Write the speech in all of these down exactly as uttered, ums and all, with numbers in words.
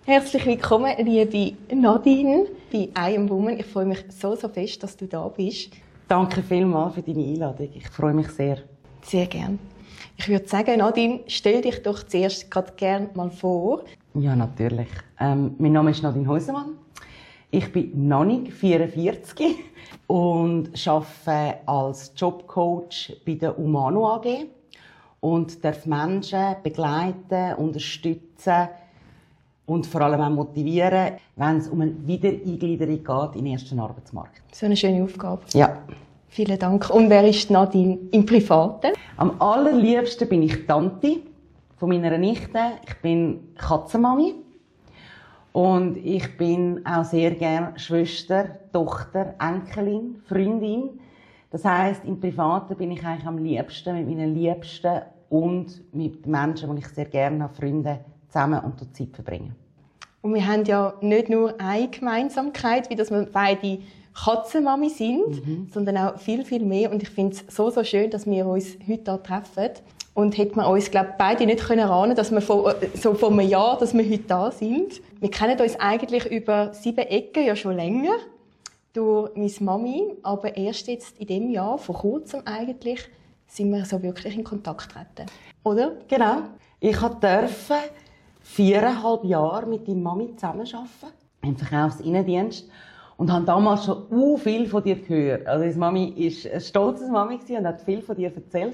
Herzlich willkommen, liebe Nadine, bei I Am Woman. Ich freue mich so, so fest, dass du da bist. Danke vielmals für deine Einladung. Ich freue mich sehr. Sehr gern. Ich würde sagen, Nadine, stell dich doch zuerst gerade gerne mal vor. Ja, natürlich. Ähm, mein Name ist Nadine Heusemann. Ich bin Nannig, vierundvierzig und arbeite als Jobcoach bei der Umano A G und darf Menschen begleiten, unterstützen und vor allem auch motivieren, wenn es um eine Wiedereingliederung geht in den ersten Arbeitsmarkt. So eine schöne Aufgabe. Ja. Vielen Dank. Und wer ist Nadine im Privaten? Am allerliebsten bin ich Tante von meiner Nichte. Ich bin Katzenmami. Und ich bin auch sehr gerne Schwester, Tochter, Enkelin, Freundin. Das heisst, im Privaten bin ich eigentlich am liebsten mit meinen Liebsten und mit Menschen, die ich sehr gerne habe, Freunde, zusammen und Zeit verbringen. Und wir haben ja nicht nur eine Gemeinsamkeit, wie dass wir beide Katzenmami sind, mhm. sondern auch viel, viel mehr. Und ich finde es so, so schön, dass wir uns heute hier treffen. Und hätten wir uns, glaube ich, beide nicht können ahnen, dass wir vor, so vor einem Jahr, dass wir heute da sind. Wir kennen uns eigentlich über sieben Ecken ja schon länger. Durch meine Mami. Aber erst jetzt in diesem Jahr, vor kurzem eigentlich, sind wir so wirklich in Kontakt getreten. Oder? Genau. Ich durfte viereinhalb Jahre mit deiner Mami zusammenarbeiten. Im Verkaufsinnendienst. Und habe damals schon uh, viel von dir gehört. Also, deine Mami war eine stolze Mami und hat viel von dir erzählt.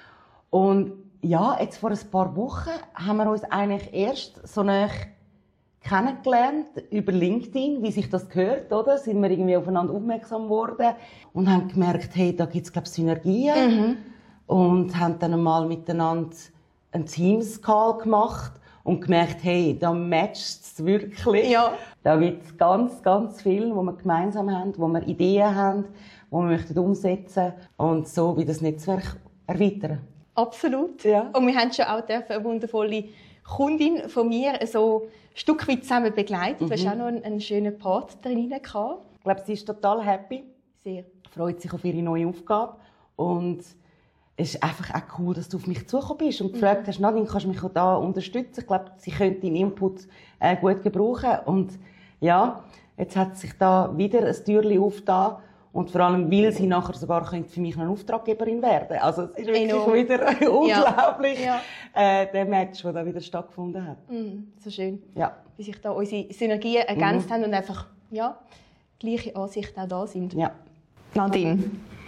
Und ja, jetzt vor ein paar Wochen haben wir uns eigentlich erst so nah kennengelernt über LinkedIn, wie sich das gehört, oder? Sind wir irgendwie aufeinander aufmerksam geworden und haben gemerkt, hey, da gibt's, glaube ich, Synergien. Mhm. Und haben dann einmal miteinander einen Teams-Call gemacht und gemerkt, hey, da matcht es wirklich. Ja. Da gibt's ganz, ganz viel, wo wir gemeinsam haben, wo wir Ideen haben, wo wir möchten umsetzen und so wie das Netzwerk erweitern. Absolut. Ja. Und wir haben schon auch eine wundervolle Kundin von mir so ein Stück weit zusammen begleitet. Mhm. Du hast auch noch einen, einen schönen Part drin gehabt. Ich glaube, sie ist total happy. Sehr. Freut sich auf ihre neue Aufgabe. Und es ist einfach auch cool, dass du auf mich zugekommen bist und gefragt hast, Nadine, kannst du mich auch da unterstützen? Ich glaube, sie könnte deinen Input äh, gut gebrauchen. Und ja, jetzt hat sich da wieder ein Türchen aufgetan. Und vor allem, weil sie nachher sogar für mich eine Auftraggeberin werden. Also, es ist wirklich Enorm. wieder unglaublich, ja. äh, der Match, der da wieder stattgefunden hat. Mm, so schön. Ja. Wie sich da unsere Synergien ergänzt mhm. haben und einfach, ja, gleiche Ansichten auch da sind. Ja. Nadine,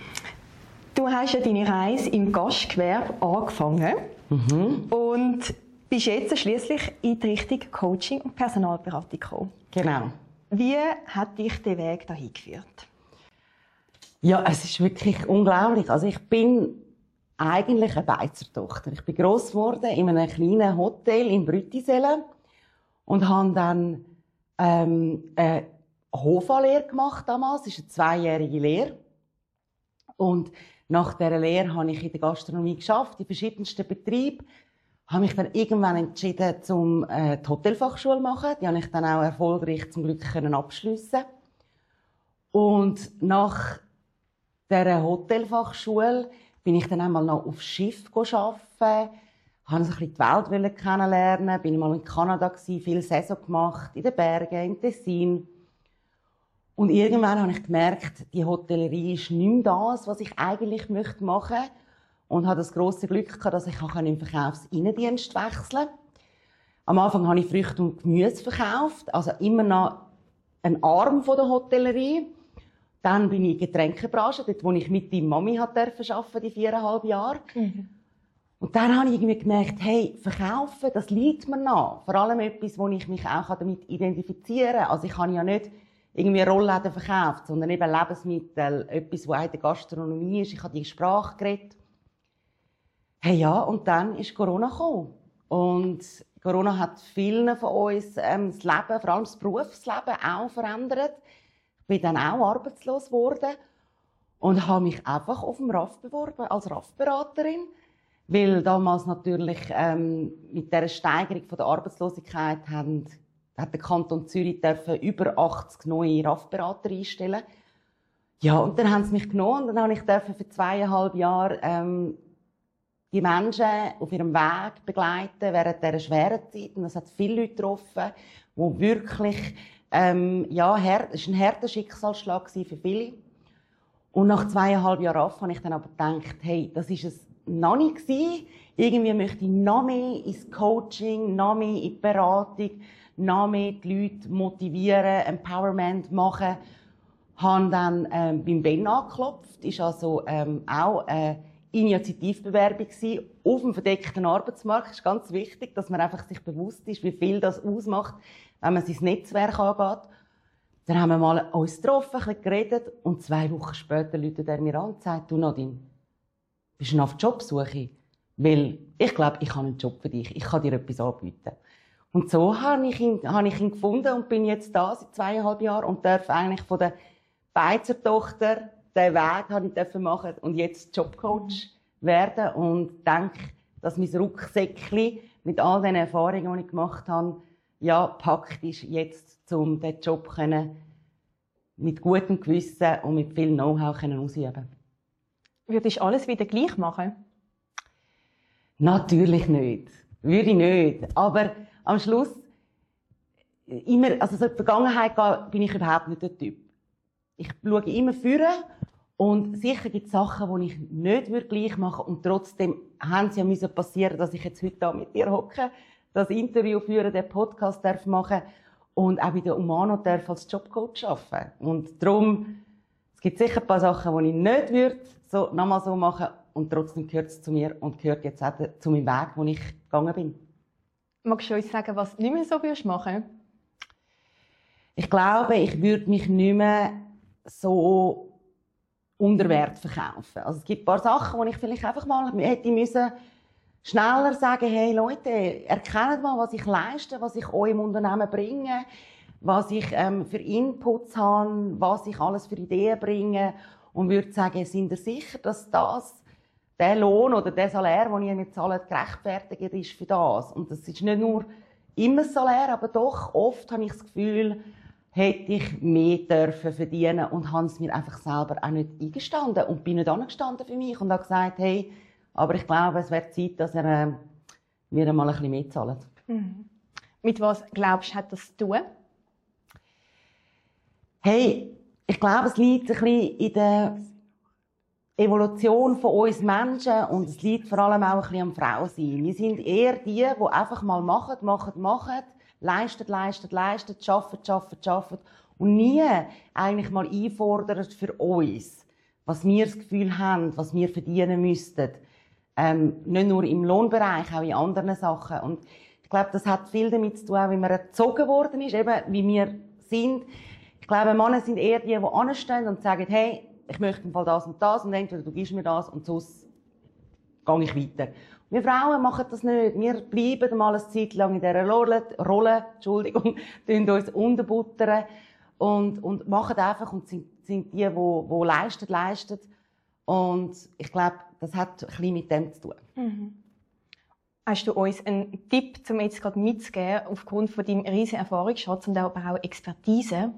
du hast ja deine Reise im Gastgewerbe angefangen. Mhm. Und bist jetzt schliesslich in die Richtung Coaching und Personalberatung gekommen. Genau. Wie hat dich der Weg dahin geführt? Ja, es ist wirklich unglaublich. Also ich bin eigentlich eine Beizertochter. Ich bin gross geworden in einem kleinen Hotel in Brüttisellen und habe dann ähm, eine Hofa-Lehre gemacht damals. Das ist eine zweijährige Lehre. Und nach dieser Lehre habe ich in der Gastronomie geschafft, in verschiedensten Betrieben. Habe mich dann irgendwann entschieden, um äh, die Hotelfachschule zu machen. Die habe ich dann auch erfolgreich zum Glück können abschliessen. Und nach dieser Hotelfachschule bin ich dann einmal noch aufs Schiff arbeiten, habe so ein bisschen die Welt kennenlernen, bin mal in Kanada gewesen, viel Saison gemacht, in den Bergen, in Tessin. Und irgendwann habe ich gemerkt, die Hotellerie ist nicht mehr das, was ich eigentlich machen möchte. Und habe das grosse Glück gehabt, dass ich im Verkaufsinnendienst wechseln konnte. Am Anfang habe ich Früchte und Gemüse verkauft, also immer noch ein Arm von der Hotellerie. Dann bin ich in der Getränkebranche, dort, wo ich mit deiner Mami arbeiten durfte, die viereinhalb Jahre. Mhm. Und dann habe ich irgendwie gemerkt, hey, verkaufen, das liegt mir noch. Vor allem etwas, wo ich mich auch damit identifizieren kann. Also ich habe ja nicht irgendwie Rollläden verkauft, sondern eben Lebensmittel, etwas, was auch in der Gastronomie ist. Ich habe die Sprache geredet. Hey, ja, und dann ist Corona gekommen. Und Corona hat vielen von uns ähm, das Leben, vor allem das Berufsleben, auch verändert. Ich bin dann auch arbeitslos geworden und habe mich einfach auf dem R A F beworben, als R A F-Beraterin. Weil damals natürlich ähm, mit dieser Steigerung von der Arbeitslosigkeit haben, hat der Kanton Zürich dürfen über achtzig neue R A F-Berater einstellen. Ja, und dann haben sie mich genommen und dann habe ich dürfen für zweieinhalb Jahre ähm, die Menschen auf ihrem Weg begleiten während dieser schweren Zeit. Und es hat viele Leute getroffen, die wirklich, ähm, ja, her- es war ein harter Schicksalsschlag für viele. Und nach zweieinhalb Jahren Raff habe ich dann aber gedacht, hey, das ist es noch nicht gewesen. Irgendwie möchte ich noch mehr ins Coaching, noch mehr in die Beratung, noch mehr die Leute motivieren, Empowerment machen. Habe dann ähm, beim Ben angeklopft. Ist also ähm, auch eine Initiativbewerbung gewesen, auf dem verdeckten Arbeitsmarkt. Es ist ganz wichtig, dass man einfach sich bewusst ist, wie viel das ausmacht, wenn man sein Netzwerk angeht. Dann haben wir mal uns getroffen, ein bisschen geredet und zwei Wochen später ruft er mir an und sagt, du Nadine, bist du noch auf Jobsuche? Weil ich glaube, ich habe einen Job für dich, ich kann dir etwas anbieten. Und so habe ich ihn, habe ich ihn gefunden und bin jetzt da seit zweieinhalb Jahren und darf eigentlich von der Beizer-Tochter den Weg habe ich machen und jetzt Jobcoach werden und denke, dass mein Rucksäckchen mit all den Erfahrungen, die ich gemacht habe, ja, packt ist jetzt, um diesen Job können, mit gutem Gewissen und mit viel Know-how ausüben. Würdest du alles wieder gleich machen? Natürlich nicht. Würde ich nicht. Aber am Schluss, immer, also so in die Vergangenheit gehen, bin ich überhaupt nicht der Typ. Ich schaue immer führen und sicher gibt es Sachen, die ich nicht gleich machen würde. Und trotzdem haben sie ja müssen passieren, dass ich jetzt heute da mit dir hocke, das Interview führen, den Podcast darf machen und auch bei der Umano darf als Jobcoach arbeiten. Und darum, es gibt sicher ein paar Sachen, die ich nicht würde so, nochmal so machen und trotzdem gehört es zu mir und gehört jetzt auch zu meinem Weg, wo ich gegangen bin. Magst du uns sagen, was du nicht mehr so würdest machen? Ich glaube, ich würde mich nicht mehr so unter Wert verkaufen. Also es gibt ein paar Sachen, wo ich vielleicht einfach mal hätte müssen schneller sagen, hey Leute, erkennt mal, was ich leiste, was ich euch im Unternehmen bringe, was ich ähm, für Inputs habe, was ich alles für Ideen bringe und würde sagen, sind ihr sicher, dass das der Lohn oder der Salär, den ihr mir zahlt, gerechtfertigt ist für das? Und das ist nicht nur immer Salär, aber doch oft habe ich das Gefühl, hätte ich mehr dürfen verdienen und habe es mir einfach selber auch nicht eingestanden und bin nicht angestanden für mich und habe gesagt, hey, aber ich glaube, es wäre Zeit, dass er äh, mir einmal ein bisschen mehr zahlt. Mhm. Mit was glaubst du, hat das zu tun? Hey, ich glaube, es liegt ein bisschen in der Evolution von uns Menschen und es liegt vor allem auch ein bisschen am Frausein. Wir sind eher die, die einfach mal machen, machen, machen, leisten, leisten, leisten, arbeiten, arbeiten, arbeiten und nie eigentlich mal einfordern für uns, was wir das Gefühl haben, was wir verdienen müssten. Ähm, nicht nur im Lohnbereich, auch in anderen Sachen. Und ich glaube, das hat viel damit zu tun, wie man erzogen worden ist, eben wie wir sind. Ich glaube, Männer sind eher die, die anstehen und sagen, hey, ich möchte im Fall das und das und entweder du gibst mir das und sonst gehe ich weiter. Wir Frauen machen das nicht. Wir bleiben mal eine Zeit lang in dieser Rolle, Rolle Entschuldigung, tun uns unterbuttern und, und machen einfach und sind, sind die, die, die leisten, leisten. Und ich glaube, das hat ein bisschen mit dem zu tun. Mhm. Hast du uns einen Tipp, um jetzt gerade mitzugeben, aufgrund von deinem riesigen Erfahrungsschatz und aber auch Expertise?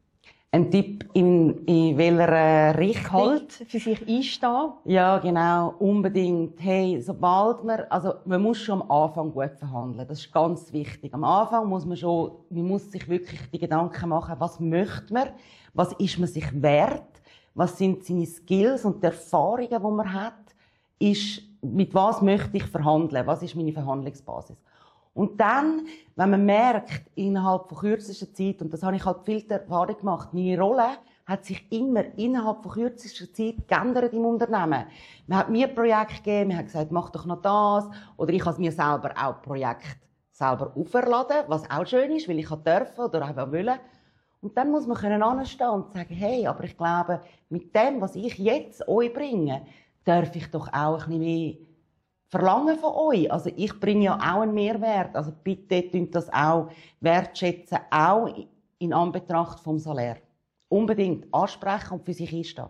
Ein Tipp in, in welcher Richtung? Halt für sich einstehen? Ja, genau, unbedingt. Hey, sobald man, also man muss schon am Anfang gut verhandeln. Das ist ganz wichtig. Am Anfang muss man schon, man muss sich wirklich die Gedanken machen, was möchte man, was ist man sich wert, was sind seine Skills und die Erfahrungen, die man hat, ist, mit was möchte ich verhandeln, was ist meine Verhandlungsbasis. Und dann, wenn man merkt, innerhalb von kürzester Zeit, und das habe ich halt viel Erfahrung gemacht, meine Rolle hat sich immer innerhalb von kürzester Zeit geändert im Unternehmen. Man hat mir Projekte gegeben, man hat gesagt, mach doch noch das, oder ich habe mir selber auch Projekte selber auferladen, was auch schön ist, weil ich dürfen oder auch wollen. Und dann muss man können anstehen und sagen, hey, aber ich glaube, mit dem, was ich jetzt euch bringe, darf ich doch auch ein bisschen mehr verlangen von euch. Also ich bringe ja auch einen Mehrwert. Also bitte tut das auch wertschätzen, auch in Anbetracht vom Salär. Unbedingt ansprechen und für sich einstehen.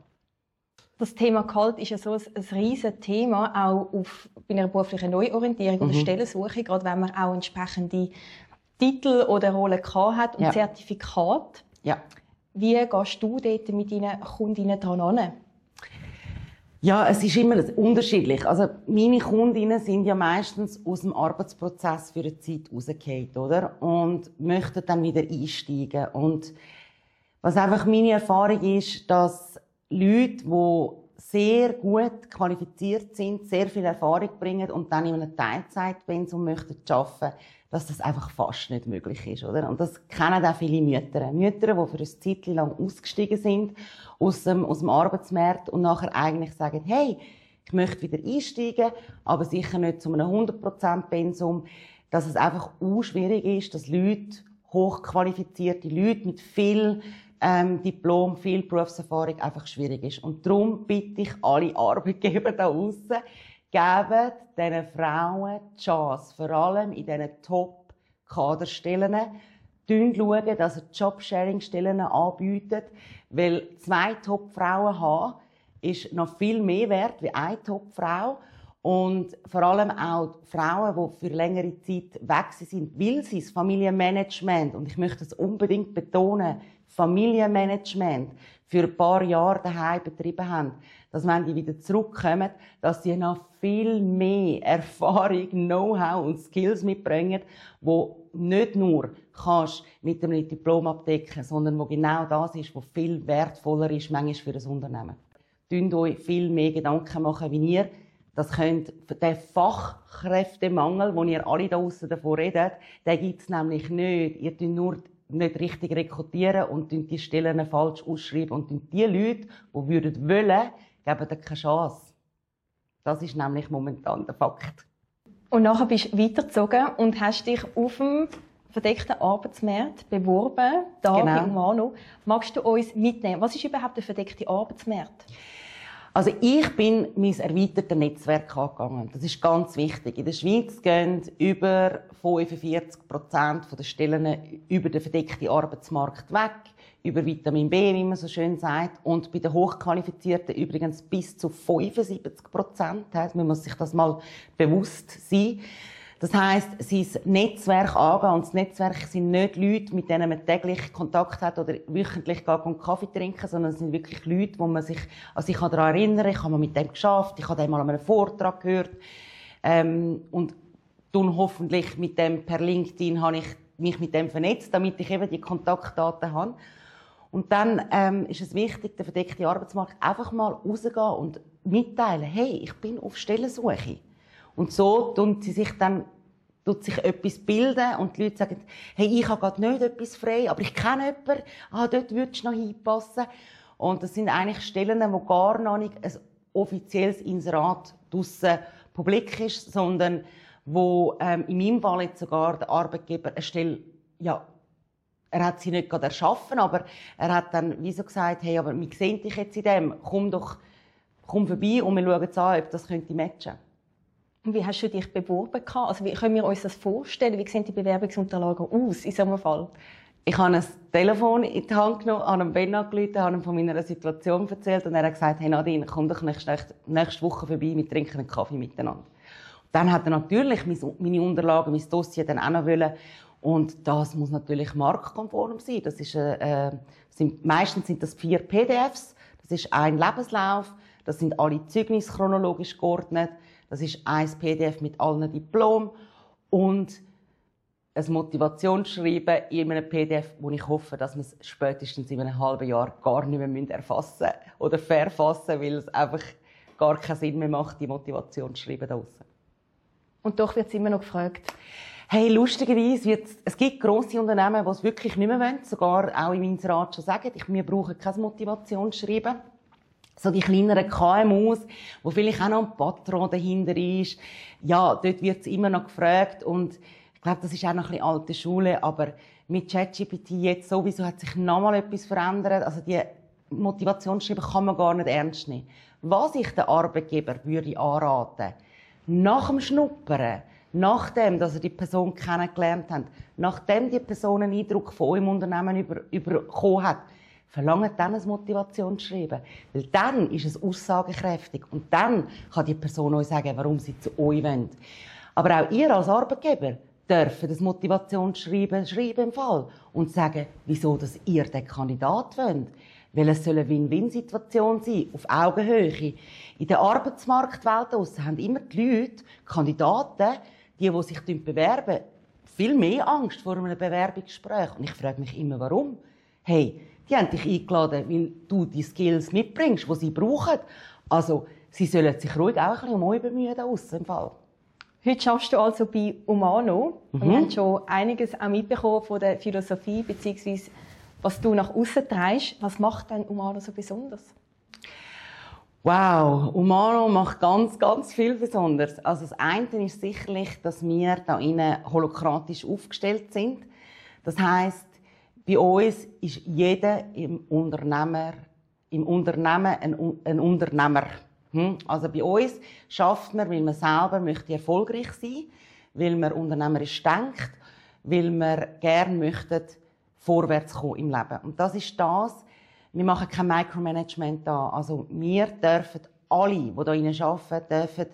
Das Thema Gehalt ist ja so ein, ein riesiges Thema, auch auf, bei einer beruflichen Neuorientierung oder mhm. Stellensuche, gerade wenn man auch entsprechende Titel oder Rollen gehabt hat und ja. Zertifikat. Ja. Wie gehst du dort mit deinen Kundinnen dran an? Ja, es ist immer unterschiedlich. Also meine Kundinnen sind ja meistens aus dem Arbeitsprozess für eine Zeit rausgefallen, oder? Und möchten dann wieder einsteigen. Und was einfach meine Erfahrung ist, dass Leute, die sehr gut qualifiziert sind, sehr viel Erfahrung bringen und dann in einem Teilzeitpensum möchten arbeiten, dass das einfach fast nicht möglich ist, oder? Und das kennen auch viele Mütter. Mütter, die für eine Zeit lang ausgestiegen sind aus dem, aus dem Arbeitsmarkt und nachher eigentlich sagen, hey, ich möchte wieder einsteigen, aber sicher nicht zu einem hundert Prozent Pensum, dass es einfach auch schwierig ist, dass Leute, hochqualifizierte Leute mit viel ähm, Diplom, viel Berufserfahrung einfach schwierig ist. Und darum bitte ich alle Arbeitgeber da draussen, geben diesen Frauen die Chance, vor allem in diesen Top-Kaderstellen, schauen, dass sie Jobsharing-Stellen anbieten, weil zwei Top-Frauen haben, ist noch viel mehr wert wie eine Top-Frau. Und vor allem auch Frauen, die für längere Zeit weg sind, weil sie das Familienmanagement, und ich möchte es unbedingt betonen, Familienmanagement für ein paar Jahre daheim betrieben haben, dass wenn die wieder zurückkommen, dass sie noch viel mehr Erfahrung, Know-how und Skills mitbringen, wo nicht nur kannst mit einem Diplom abdecken, sondern wo genau das ist, was viel wertvoller ist, manchmal für ein Unternehmen. Macht euch viel mehr Gedanken machen, wie ihr das könnt. Den Fachkräftemangel, den ihr alle da draussen davon redet, den gibt es nämlich nicht. Ihr tut nur nicht richtig rekrutieren und die Stellen falsch ausschreiben. Und die Leute, die würden wollen, geben dir keine Chance. Das ist nämlich momentan der Fakt. Und nachher bist du weitergezogen und hast dich auf dem verdeckten Arbeitsmarkt beworben, da genau. bei Umano. Magst du uns mitnehmen? Was ist überhaupt der verdeckte Arbeitsmarkt? Also ich bin mein erweitertes Netzwerk angegangen. Das ist ganz wichtig. In der Schweiz gehen über fünfundvierzig Prozent der Stellen über den verdeckten Arbeitsmarkt weg, über Vitamin B, wie man so schön sagt, und bei den Hochqualifizierten übrigens bis zu fünfundsiebzig Prozent. Das muss sich das mal bewusst sein. Das heisst, sein Netzwerk angehen. Und das Netzwerk sind nicht Leute, mit denen man täglich Kontakt hat oder wöchentlich geht und Kaffee trinken, sondern es sind wirklich Leute, wo man sich, also ich kann daran erinnern, ich habe mal mit dem geschafft, ich habe den mal an einem Vortrag gehört, ähm, und dann hoffentlich mit dem per LinkedIn habe ich mich mit dem vernetzt, damit ich eben die Kontaktdaten habe. Und dann ähm, ist es wichtig, der verdeckte Arbeitsmarkt einfach mal rausgehen und mitteilen, hey, ich bin auf Stellensuche. Und so tun sie sich dann, tut sich etwas bilden und die Leute sagen, hey, ich habe gerade nicht etwas frei, aber ich kenne jemanden, ah, dort würdest du noch hinpassen. Und das sind eigentlich Stellen, wo gar noch nicht ein offizielles Inserat draussen publik ist, sondern wo ähm, in meinem Fall jetzt sogar der Arbeitgeber eine Stelle, ja, er hat sie nicht gerade erschaffen, aber er hat dann wie so gesagt, hey, aber wir sehen dich jetzt in dem, komm doch, komm vorbei und wir schauen es an, ob das könnte matchen. Und wie hast du dich beworben? Also wie können wir uns das vorstellen? Wie sehen die Bewerbungsunterlagen aus in so einem Fall? Ich habe ein Telefon in die Hand genommen, habe einem Ben angerufen, habe ihm von meiner Situation erzählt und er hat gesagt, hey Nadine, komm doch nächste, nächste Woche vorbei, wir trinken einen Kaffee miteinander. Und dann hat er natürlich meine Unterlagen, mein Dossier dann auch noch wollen. Und das muss natürlich marktkonform sein. Das ist, äh, sind, meistens sind das vier P D Fs, das ist ein Lebenslauf, das sind alle Zeugnisse chronologisch geordnet. Das ist ein P D F mit allen Diplomen und ein Motivationsschreiben in einem P D F, wo ich hoffe, dass wir es spätestens in einem halben Jahr gar nicht mehr erfassen oder verfassen, weil es einfach gar keinen Sinn mehr macht, die Motivationsschreiben da draussen. Und doch wird es immer noch gefragt. Hey, lustigerweise wird es gibt grosse Unternehmen, die es wirklich nicht mehr wollen, sogar auch im Inserat schon sagen, ich, wir brauchen kein Motivationsschreiben. So die kleineren K M Us, wo vielleicht auch noch ein Patron dahinter ist. Ja, dort wird es immer noch gefragt. Und ich glaube, das ist auch noch ein bisschen alte Schule. Aber mit ChatGPT jetzt sowieso hat sich nochmal etwas verändert. Also die Motivationsschreiben kann man gar nicht ernst nehmen. Was ich den Arbeitgeber würde anraten, nach dem Schnuppern, nachdem, dass er die Person kennengelernt hat, nachdem die Person einen Eindruck von eurem Unternehmen über, überkommen hat, verlangt dann ein Motivationsschreiben. Weil dann ist es aussagekräftig. Und dann kann die Person euch sagen, warum sie zu euch wollen. Aber auch ihr als Arbeitgeber dürft das Motivationsschreiben schreiben im Fall. Und sagen, wieso dass ihr den Kandidat wollt. Weil es soll eine Win-Win-Situation sein, auf Augenhöhe. In der Arbeitsmarktwelt draussen haben immer die Leute, Kandidaten, die, die sich bewerben, viel mehr Angst vor einem Bewerbungsgespräch. Und ich frage mich immer, warum? Hey, die haben dich eingeladen, weil du die Skills mitbringst, die sie brauchen. Also, sie sollen sich ruhig auch ein bisschen um euch bemühen, da draussen im Fall. Heute schaffst du also bei Umano. Mhm. Wir haben schon einiges auch mitbekommen von der Philosophie, beziehungsweise was du nach außen trägst. Was macht denn Umano so besonders? Wow, Umano macht ganz, ganz viel Besonderes. Also das eine ist sicherlich, dass wir da innen holokratisch aufgestellt sind. Das heisst, bei uns ist jeder im Unternehmer, im Unternehmen ein, ein Unternehmer. Hm? Also bei uns schafft man, weil man selber möchte erfolgreich sein, weil man unternehmerisch denkt, weil man gerne möchte vorwärts kommen im Leben. Und das ist das. Wir machen kein Micromanagement da. Also wir dürfen alle, die hier arbeiten, dürfen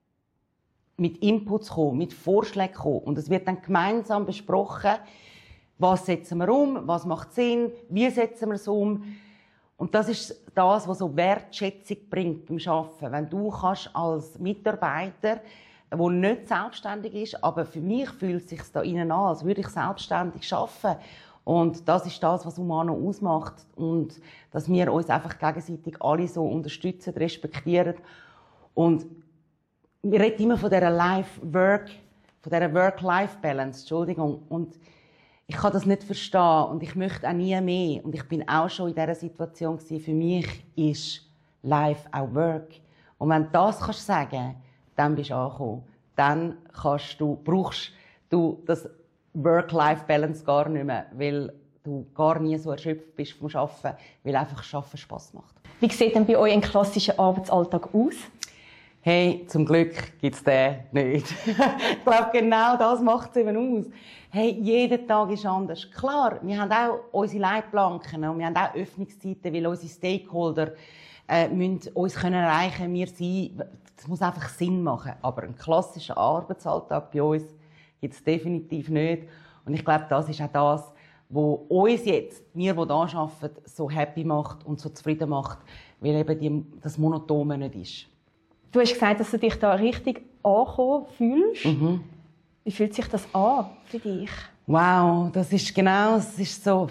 mit Inputs kommen, mit Vorschlägen kommen. Und es wird dann gemeinsam besprochen, was setzen wir um, was macht Sinn, wie setzen wir es um. Und das ist das, was so Wertschätzung bringt beim Arbeiten. Wenn du kannst als Mitarbeiter, der nicht selbstständig ist, aber für mich fühlt es sich da innen an, als würde ich selbstständig arbeiten. Und das ist das, was Umano ausmacht. Und dass wir uns einfach gegenseitig alle so unterstützen, respektieren. Und wir reden immer von dieser Life-Work, von dieser Work-Life-Balance, Entschuldigung. Und ich kann das nicht verstehen und ich möchte auch nie mehr. Und ich bin auch schon in dieser Situation gewesen. Für mich ist Life auch Work. Und wenn du das kannst sagen, dann bist du angekommen. Dann kannst du, brauchst du das Work-Life-Balance gar nicht mehr, weil du gar nie so erschöpft bist vom Arbeiten, weil einfach Arbeiten Spass macht. Wie sieht denn bei euch ein klassischer Arbeitsalltag aus? Hey, zum Glück gibt's den nicht. Ich glaube, genau das macht es eben aus. Hey, jeder Tag ist anders. Klar, wir haben auch unsere Leitplanken und wir haben auch Öffnungszeiten, weil unsere Stakeholder äh, müssen uns können erreichen, wir sind. Das muss einfach Sinn machen. Aber einen klassischen Arbeitsalltag bei uns gibt es definitiv nicht. Und ich glaube, das ist auch das, was uns jetzt, wir, die hier arbeiten, so happy macht und so zufrieden macht, weil eben die, das Monotone nicht ist. Du hast gesagt, dass du dich da richtig angekommen fühlst. Mhm. Wie fühlt sich das an für dich? Wow, das ist genau, es ist so.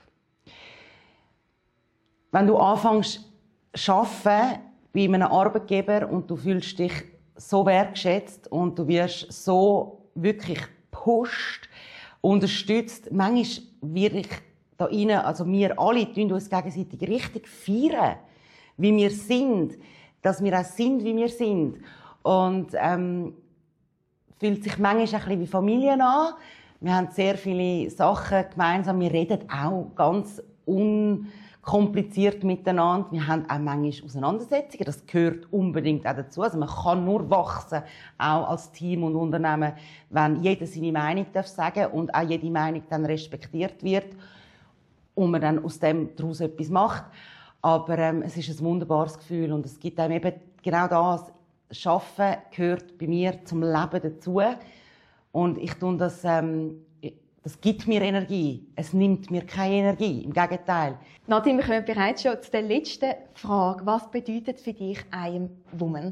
Wenn du anfängst zu arbeiten bei einem Arbeitgeber und du fühlst dich so wertgeschätzt und du wirst so wirklich gepusht, unterstützt, manchmal werde ich da rein, also wir alle tun uns gegenseitig richtig feiern, wie wir sind, dass wir auch sind, wie wir sind. Und ähm, fühlt sich manchmal ein bisschen wie Familien an. Wir haben sehr viele Sachen gemeinsam. Wir reden auch ganz unkompliziert miteinander. Wir haben auch manchmal Auseinandersetzungen. Das gehört unbedingt auch dazu. Also man kann nur wachsen, auch als Team und Unternehmen, wenn jeder seine Meinung darf sagen und auch jede Meinung dann respektiert wird und man dann aus dem daraus etwas macht. Aber ähm, es ist ein wunderbares Gefühl und es gibt einem eben genau das. Arbeiten gehört bei mir zum Leben dazu. Und ich tue das, ähm, das gibt mir Energie. Es nimmt mir keine Energie. Im Gegenteil. Nadine, wir kommen bereits schon zu der letzten Frage. Was bedeutet für dich I am Woman?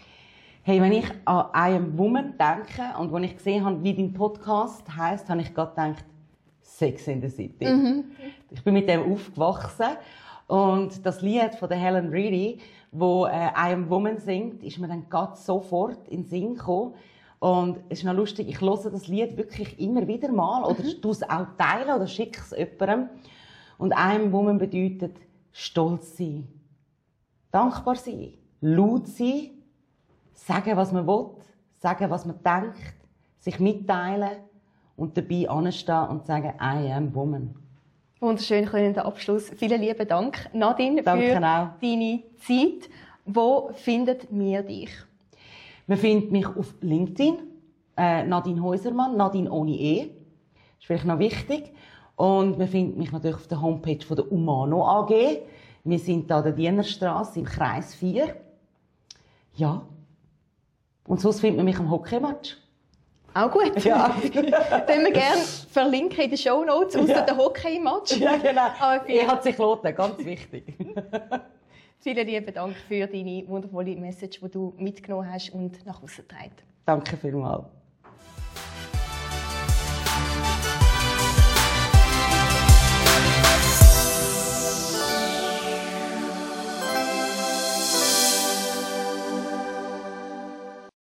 Hey, wenn ich an I am Woman denke und als ich gesehen habe, wie dein Podcast heisst, habe ich gerade gedacht, Sex in the City. Mhm. Ich bin mit dem aufgewachsen. Und das Lied von der Helen Reedy, wo äh, I am Woman singt, ist mir dann gerade sofort in den Sinn gekommen. Und es ist noch lustig, ich höre das Lied wirklich immer wieder mal oder mhm. tue es auch teilen oder schicke es jemandem. Und I am Woman bedeutet stolz sein, dankbar sein, laut sein, sagen, was man will, sagen, was man denkt, sich mitteilen und dabei anstehen und sagen, I am Woman. Wunderschön, der Abschluss. Vielen lieben Dank, Nadine, Danke für auch. deine Zeit. Wo findet wir dich? Man findet mich auf LinkedIn, äh, Nadine Häusermann, Nadine ohne E. Das ist vielleicht noch wichtig. Und man findet mich natürlich auf der Homepage von der Umano A G. Wir sind da an der Dienerstrasse im Kreis vier. Ja. Und sonst findet man mich am Hockeymatch. Auch gut. Ja. Den wir gerne verlinken in den Shownotes, außer Ja. der Hockey-Match. Ja, genau. Aber Er hat sich gelohnt, ganz wichtig. Vielen lieben Dank für deine wundervolle Message, die du mitgenommen hast und nach außen getragen. Danke vielmals.